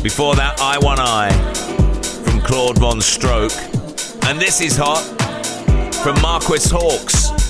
Before that, I One I from Claude Von Stroke. And this is hot from Marquis Hawks.